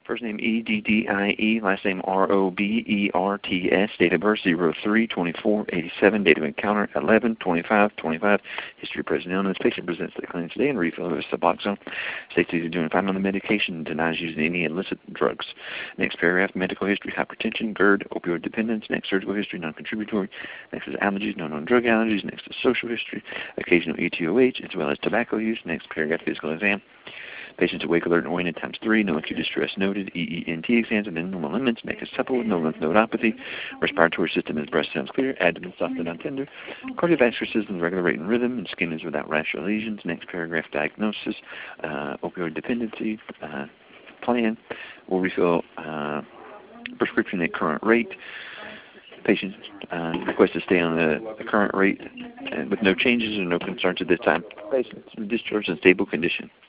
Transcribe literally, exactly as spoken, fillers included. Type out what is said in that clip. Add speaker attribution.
Speaker 1: First name E D D I E, last name R O B E R T S, date of birth zero three twenty-four eighty-seven, date of encounter eleven twenty-five twenty-five, history of present illness. Patient presents to the clinic today and refill of Suboxone. States he's doing fine on the medication, denies using any illicit drugs. Next paragraph, medical history, hypertension, GERD, opioid dependence. Next, surgical history, non-contributory. Next is allergies, no known drug allergies. Next is social history, occasional E T O H, as well as tobacco use. Next paragraph, physical exam. Patient's awake, alert, and awakened times three. No acute distress noted. E E N T exams within normal limits. Neck is supple with no lymph nodopathy. Respiratory system is breast sounds clear. Abdomen soft and non-tender. Cardiovascular system is regular rate and rhythm. And skin is without rash or lesions. Next paragraph, diagnosis. Uh, opioid dependency. Uh, plan. Will refill uh, prescription at current rate. Patient uh, requests to stay on the, the current rate uh, with no changes or no concerns at this time. Patient is discharged in stable condition.